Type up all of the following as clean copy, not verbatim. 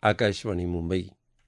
आकाशवाणी मुंबई.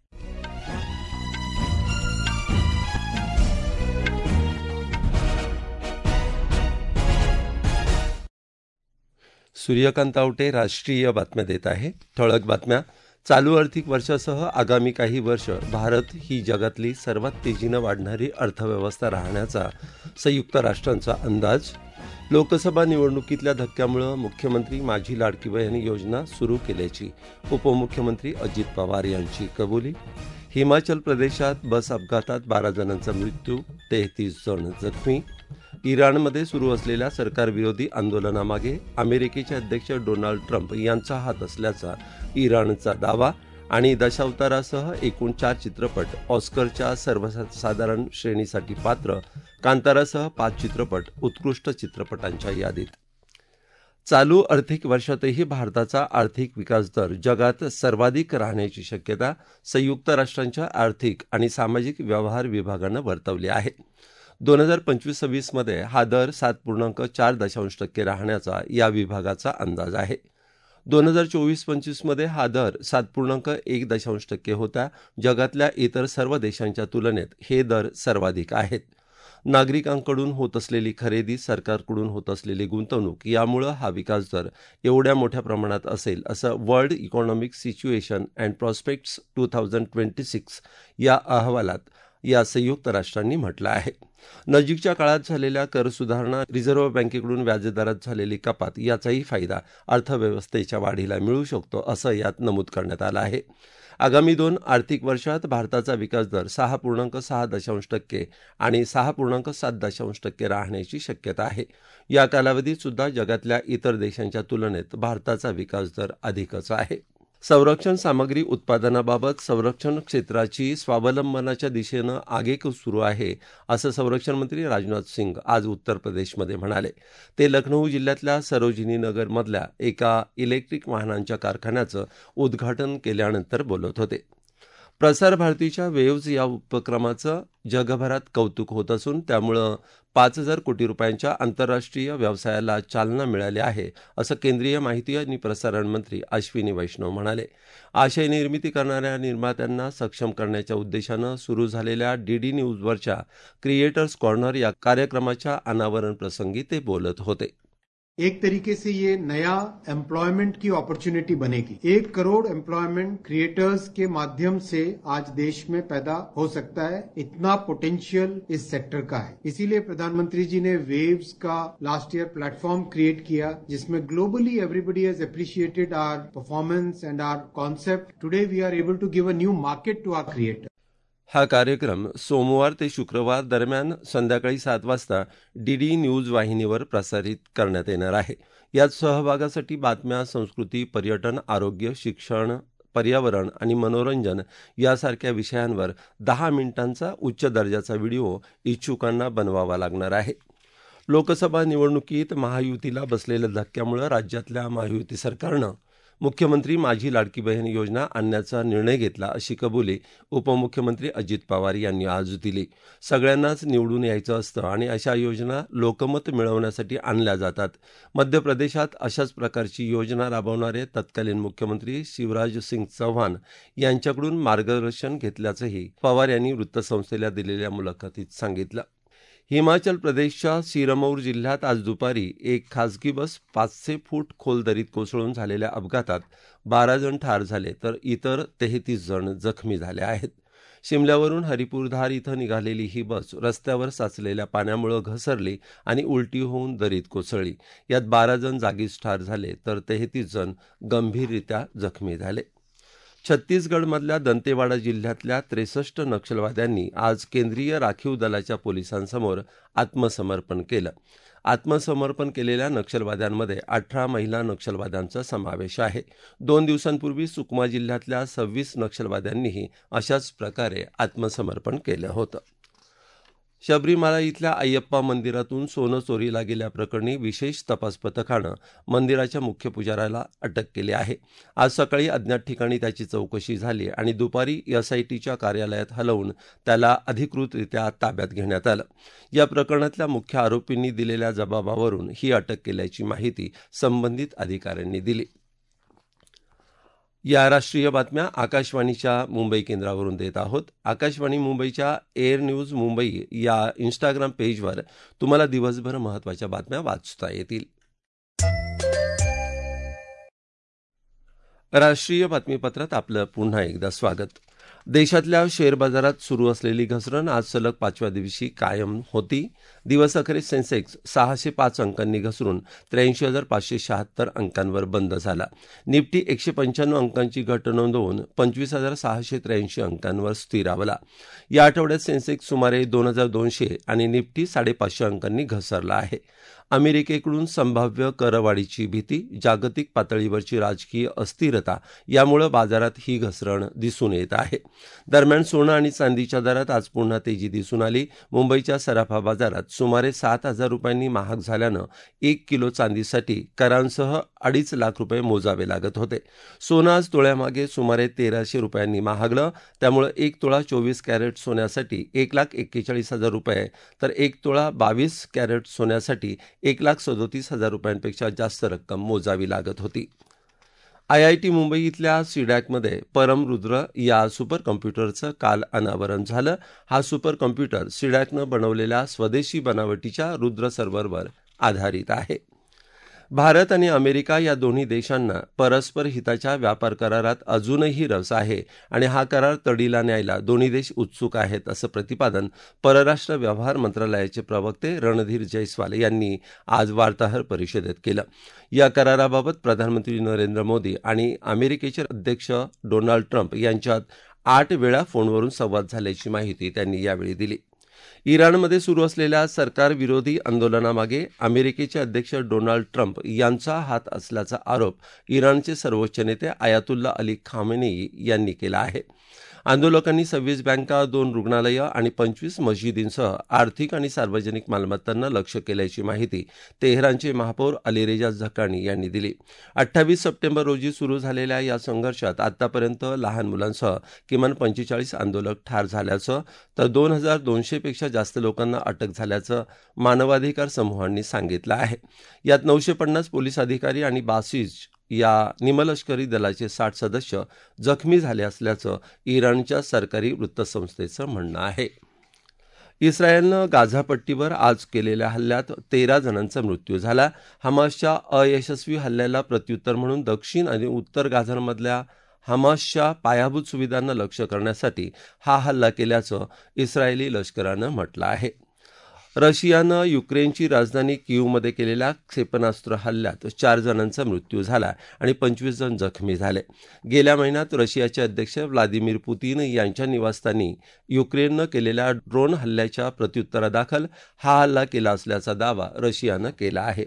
सूर्यकांत आवटे राष्ट्रीय बातम्या देत आहे. ठळक बातम्या. चालू आर्थिक वर्षासह आगामी काही वर्ष भारत ही जगातली सर्वात तेजीनं वाढणारी अर्थव्यवस्था राहण्याचा संयुक्त राष्ट्रांचा अंदाज. लोकसभा निवडणुकीतल्या धक्क्यामुळे मुख्यमंत्री माझी लाडकी बहीण योजना सुरू केल्याची उपमुख्यमंत्री अजित पवार यांची कबुली. हिमाचल प्रदेशात बस अपघातात 12 जणांचा मृत्यू, 33 जण जखमी. इराणमध्ये सुरू असलेल्या सरकारविरोधी आंदोलनामागे अमेरिकेचे अध्यक्ष डोनाल्ड ट्रम्प यांचा हात असल्याचा इराणचा दावा. आणि दशावतारासह एकूण 4 चित्रपट ऑस्करच्या सर्वसाधारण श्रेणीसाठी पात्र. कांतारासह 5 चित्रपट उत्कृष्ट चित्रपटांच्या यादीत. चालू आर्थिक वर्षातही भारताचा आर्थिक विकास दर जगात सर्वाधिक राहण्याची शक्यता संयुक्त राष्ट्रांच्या आर्थिक आणि सामाजिक व्यवहार विभागानं वर्तवली आहे. 2025-26 मध्ये हा दर 7.4% राहण्याचा या विभागाचा अंदाज आहे. 2024-25 मध्ये हा दर 7.1% होता. जगातल्या इतर सर्व देशांच्या तुलनेत हे दर सर्वाधिक आहेत. नागरिकांकडून होत असलेली खरेदी, सरकारकडून होत असलेली गुंतवणूक यामुळे हा विकास दर एवढ्या मोठ्या प्रमाणात असेल असं world economic situation and prospects 2026 या अहवालात या संयुक्त राष्ट्रांनी म्हटलं आहे. नजीकच्या काळात झालेल्या कर सुधारणा, रिझर्व्ह बँकेकडून व्याजदरात झालेली कपात याचाही फायदा अर्थव्यवस्थेच्या वाढीला मिळू शकतो असं यात नमूद करण्यात आलं आहे. आगामी 2 आर्थिक वर्षात भारताचा विकास दर 6.6% आणि 6.7% राहण्याची शक्यता आहे. या कालावधीत सुद्धा जगातल्या इतर देशांच्या तुलनेत भारताचा विकास दर अधिकच आहे. संरक्षण सामग्री उत्पादनाबाबत संरक्षण क्षेत्राची स्वावलंबनाच्या दिशेनं आगेकूच सुरू आहे असं संरक्षण मंत्री राजनाथ सिंग आज उत्तर प्रदेशमध्ये म्हणाले. ते लखनौ जिल्ह्यातल्या सरोजिनी नगरमधल्या एका इलेक्ट्रिक वाहनांच्या कारखान्याचं उद्घाटन केल्यानंतर बोलत होते. प्रसार भारतीच्या वेव्ज या उपक्रमाचं जगभरात कौतुक होत असून त्यामुळं 5,000 कोटी रुपयांच्या आंतरराष्ट्रीय व्यवसायाला चालना मिळाली आहे असं केंद्रीय माहिती आणि प्रसारण मंत्री अश्विनी वैष्णव म्हणाले. आशय निर्मिती करणाऱ्या निर्मात्यांना सक्षम करण्याच्या उद्देशानं सुरू झालेल्या डीडी न्यूजवरच्या क्रिएटर्स कॉर्नर या कार्यक्रमाच्या अनावरण प्रसंगी ते बोलत होते. एक तरीके से ये नया एम्प्लॉयमेंट की अपॉर्चुनिटी बनेगी. 1 करोड़ एम्प्लॉयमेंट क्रिएटर्स के माध्यम से आज देश में पैदा हो सकता है. इतना पोटेंशियल इस सेक्टर का है. इसीलिए प्रधानमंत्री जी ने वेव्स का लास्ट ईयर प्लेटफॉर्म क्रिएट किया जिसमें globally everybody has appreciated our performance and our concept. Today we are able to give a new market to our creator. हा कार्यक्रम सोमवार ते शुक्रवार दरम्यान संध्याकाळी 7 वाजता डीडी न्यूज वाहिनीवर प्रसारित करण्यात येणार आहे. यात सहभागासाठी बातम्या, संस्कृती, पर्यटन, आरोग्य, शिक्षण, पर्यावरण आणि मनोरंजन यासारख्या विषयांवर 10 मिनिटांचा उच्च दर्जाचा व्हिडिओ इच्छुकांना बनवावा लागणार आहे. लोकसभा निवडणुकीत महायुतीला बसलेल्या धक्क्यामुळे राज्यातल्या महायुती सरकारनं मुख्यमंत्री माझी लाडकी बहीण योजना आणण्याचा निर्णय घेतला अशी कबुली उपमुख्यमंत्री अजित पवार यांनी आज दिली. सगळ्यांनाच निवडून यायचं असतं आणि अशा योजना लोकमत मिळवण्यासाठी आणल्या जातात. मध्य प्रदेशात अशाच प्रकारची योजना राबवणारे तत्कालीन मुख्यमंत्री शिवराज सिंग चौहान यांच्याकडून मार्गदर्शन घेतल्याचंही पवार यांनी वृत्तसंस्थेला दिलेल्या मुलाखतीत सांगितलं. हिमाचल प्रदेशच्या सिरमौर जिल्ह्यात आज दुपारी एक खासगी बस 500 फूट खोल दरीत कोसळून झालेल्या अपघातात 12 जण ठार झाले तर इतर 33 जण जखमी झाले आहेत. शिमल्यावरून हरिपूरधार इथं निघालेली ही बस रस्त्यावर साचलेल्या पाण्यामुळे घसरली आणि उलटी होऊन दरीत कोसळली. यात 12 जण जागीच ठार झाले तर 33 जण गंभीररित्या जखमी झाले. छत्तीसगडमधल्या दंतेवाडा जिल्ह्यातल्या 63 नक्षलवाद्यांनी आज केंद्रीय राखीव दलाच्या पोलिसांसमोर आत्मसमर्पण केलं. आत्मसमर्पण केलेल्या नक्षलवाद्यांमध्ये 18 महिला नक्षलवाद्यांचा समावेश आहे. 2 दिवसांपूर्वी सुकमा जिल्ह्यातल्या 26 नक्षलवाद्यांनीही अशाच प्रकारे आत्मसमर्पण केलं होतं. शबरीमाला इथल्या अय्यप्पा मंदिरातून सोनं चोरीला गेल्याप्रकरणी विशेष तपास पथकानं मंदिराच्या मुख्य पुजाऱ्याला अटक केली आहे. आज सकाळी अज्ञात ठिकाणी त्याची चौकशी झाली आणि दुपारी एसआयटीच्या कार्यालयात हलवून त्याला अधिकृतरित्या ताब्यात घेण्यात आलं. या प्रकरणातल्या मुख्य आरोपींनी दिलेल्या जबाबावरून ही अटक केल्याची माहिती संबंधित अधिकाऱ्यांनी दिली. या राष्ट्रीय बातम्या आकाशवाणीच्या मुंबई केंद्रावरून देत आहोत. आकाशवाणी मुंबईच्या एअर न्यूज मुंबई या इंस्टाग्राम पेजवर तुम्हाला दिवसभर महत्त्वाच्या बातम्या वाचता येतील. राष्ट्रीय बातमीपत्रात आपलं पुन्हा एकदा स्वागत. देशातल्या शेअर बाजारात सुरू असलेली घसरण आज सलग 5व्या दिवशी कायम होती. दिवसअखेरीस सेन्सेक्स 605 अंकांनी घसरून 83,576 अंकांवर बंद झाला. निफ्टी 195 अंकांची घट नोंदवून 25,683 अंकांवर स्थिरावला. या आठवड्यात सेन्सेक्स सुमारे 2,200 आणि निफ्टी 550 अंकांनी घसरला आहे. अमेरिकेकडून संभाव्य करवाढीची भीती, जागतिक पातळीवरची राजकीय अस्थिरता यामुळे बाजारात ही घसरण दिसून येत आहे. दरम्यान सोनं आणि चांदीच्या दरात आज पुन्हा तेजी दिसून आली. मुंबईच्या सराफा बाजारात सुमारे 7,000 रुपयांनी महाग झाल्यानं 1 किलो चांदीसाठी करांसह 2.5 लाख रुपये मोजावे लागत होते. सोनं आज तोळ्यामागे सुमारे 1,300 रुपयांनी महागलं. त्यामुळे 1 तोळा 24 कॅरेट सोन्यासाठी 1,41,000 रुपये तर 1 तोळा 22 कॅरेट सोन्यासाठी 1,37,000 रुपयांपेक्षा जास्त रक्कम मोजावी लागत होती. IIT मुंबई इथल्या सीडॅकमध्ये परमरुद्र या सुपर कॉम्प्युटरचं काल अनावरण झालं. हा सुपर कॉम्प्युटर सीडॅकनं बनवलेल्या स्वदेशी बनावटीच्या रुद्र सर्व्हरवर आधारित आहे. भारत आणि अमेरिका या दोन्ही देशांना परस्पर हिताच्या व्यापार करारात अजूनही रस आहे आणि हा करार तडीला न्यायला दोन्ही देश उत्सुक आहेत, असं प्रतिपादन परराष्ट्र व्यवहार मंत्रालयाचे प्रवक्ते रणधीर जयस्वाल यांनी आज वार्ताहर परिषदेत केलं. या कराराबाबत प्रधानमंत्री नरेंद्र मोदी आणि अमेरिकेचे अध्यक्ष डोनाल्ड ट्रम्प यांच्यात 8 वेळा फोनवरून संवाद झाल्याची माहिती त्यांनी यावेळी दिली. इराणमध्ये सुरू असलेल्या सरकारविरोधी आंदोलनामागे अमेरिकेचे अध्यक्ष डोनाल्ड ट्रम्प यांचा हात असल्याचा आरोप इराणचे सर्वोच्च नेते आयातुल्ला अली खामेनेई यांनी केला आहे. आंदोलकांनी 26 बँका, 2 रुग्णालयं आणि 25 मशिदींसह आर्थिक आणि सार्वजनिक मालमत्तांना लक्ष्य केल्याची माहिती तेहरानचे महापौर अलीरेजा झकानी यांनी दिली. 28 सप्टेंबर रोजी सुरू झालेल्या या संघर्षात आतापर्यंत लहान मुलांसह किमान 45 आंदोलक ठार झाल्याचं तर 2,200 पेक्षा जास्त लोकांना अटक झाल्याचं मानवाधिकार समूहांनी सांगितलं आहे. यात 950 पोलीस अधिकारी आणि बासिज या निमलष्करी दलाचे 60 सदस्य जखमी झाले असल्याचं इराणच्या सरकारी वृत्तसंस्थेचं म्हणणं आहे. इस्रायलनं गाझापट्टीवर आज केलेल्या हल्ल्यात 13 जणांचा मृत्यू झाला. हमासच्या अयशस्वी हल्ल्याला प्रत्युत्तर म्हणून दक्षिण आणि उत्तर गाझामधल्या हमासच्या पायाभूत सुविधांना लक्ष्य करण्यासाठी हा हल्ला केल्याचं इस्रायली लष्करानं म्हटलं आहे. रशियानं युक्रेनची राजधानी कीव्हमध्ये केलेल्या क्षेपणास्त्र हल्ल्यात 4 जणांचा मृत्यू झाला आणि 25 जण जखमी झाले. गेल्या महिन्यात रशियाचे अध्यक्ष व्लादिमीर पुतीन यांच्या निवासस्थानी युक्रेननं केलेल्या ड्रोन हल्ल्याच्या प्रत्युत्तरादाखल हा हल्ला केला असल्याचा दावा रशियानं केला आहे.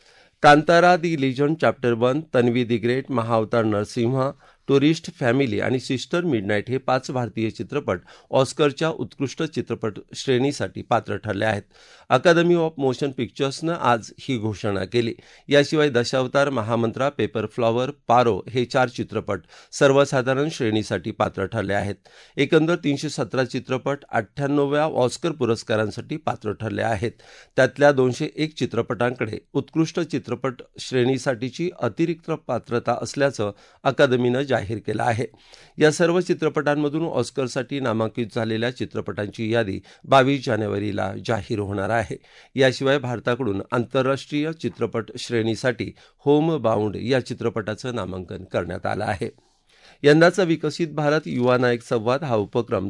Kantara the legend chapter 1, Tanvi the great, Mahavatar Narsimha, tourist family आणि सिस्टर मिडनाईट हे 5 भारतीय चित्रपट ऑस्करच्या उत्कृष्ट चित्रपट श्रेणीसाठी पात्र ठरले आहेत. अकादमी ऑफ मोशन पिक्चर्सनं आज ही घोषणा केली. याशिवाय दशावतार, महामंत्रा, पेपर फ्लॉवर, पारो हे 4 चित्रपट सर्वसाधारण श्रेणीसाठी पात्र ठरले आहेत. एकंदर 317 चित्रपट 98व्या ऑस्कर पुरस्कारांसाठी पात्र ठरले आहेत. त्यातल्या 201 चित्रपटांकडे उत्कृष्ट चित्रपट श्रेणीसाठीची अतिरिक्त पात्रता असल्याचं अकादमीनं जाहीर केलं आहे. या सर्व चित्रपटांमधून ऑस्करसाठी नामांकित झालेल्या चित्रपटांची यादी 22 जानेवारीला जाहीर होणार आहे. याशिवाय भारताकडून आंतरराष्ट्रीय चित्रपट श्रेणीसाठी होम बाउंड या चित्रपटाचं नामांकन करण्यात आलं आहे. यंदाचा विकसित भारत युवा नायक संवाद हा उपक्रम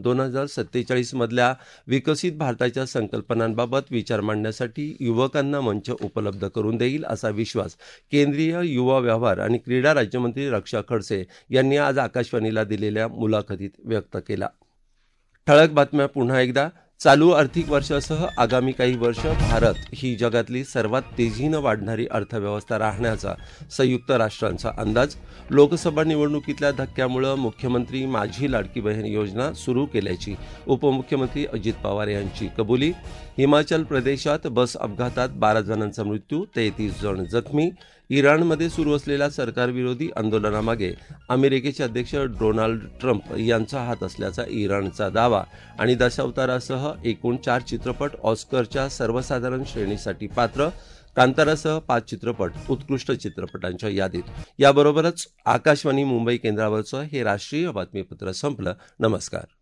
2047 मधल्या विकसित भारताच्या संकल्पनांबाबत विचार मांडण्यासाठी युवकांना मंच उपलब्ध करून देईल असा विश्वास केंद्रीय युवा व्यवहार आणि क्रीडा राज्यमंत्री रक्षा खडसे यांनी आज आकाशवाणीला दिलेल्या मुलाखतीत व्यक्त केला. ठळक बातम्या पुन्हा एकदा. चालू आर्थिक वर्षासह आगामी काही वर्ष भारत ही जगातली सर्वात तेजीनं वाढणारी अर्थव्यवस्था राहण्याचा संयुक्त राष्ट्रांचा अंदाज. लोकसभा निवडणुकीतल्या धक्क्यामुळे मुख्यमंत्री माझी लाडकी बहीण योजना सुरू केल्याची उपमुख्यमंत्री अजित पवार यांची कबुली. हिमाचल प्रदेशात बस अपघातात 12 जणांचा मृत्यू, 33 जण जखमी. इराणमध्ये सुरू असलेल्या सरकारविरोधी आंदोलनामागे अमेरिकेचे अध्यक्ष डोनाल्ड ट्रम्प यांचा हात असल्याचा इराणचा दावा. आणि दशावतारासह एकूण 4 चित्रपट ऑस्करच्या सर्वसाधारण श्रेणीसाठी पात्र. कांतारासह 5 चित्रपट उत्कृष्ट चित्रपटांच्या यादीत. याबरोबरच आकाशवाणी मुंबई केंद्रावरचं हे राष्ट्रीय बातमीपत्र संपलं. नमस्कार.